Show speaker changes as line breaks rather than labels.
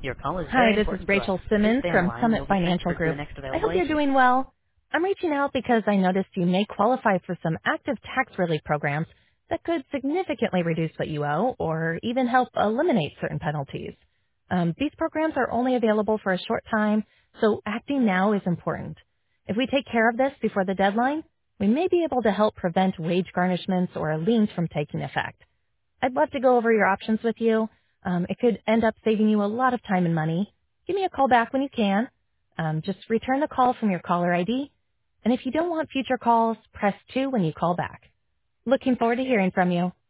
Your call is
Hi,
very
this is
important to us.
Rachel
Please
Simmons
stay on the
from
line and
Summit
you'll be
Financial
transferred to the
Group.
next
I
available
hope you're
agent.
doing well. I'm reaching out because I noticed you may qualify for some active tax relief programs that could significantly reduce what you owe or even help eliminate certain penalties. These programs are only available for a short time, so acting now is important. If we take care of this before the deadline, we may be able to help prevent wage garnishments or liens from taking effect. I'd love to go over your options with you. It could end up saving you a lot of time and money. Give me a call back when you can. Just return the call from your caller ID. And if you don't want future calls, press 2 when you call back. Looking forward to hearing from you.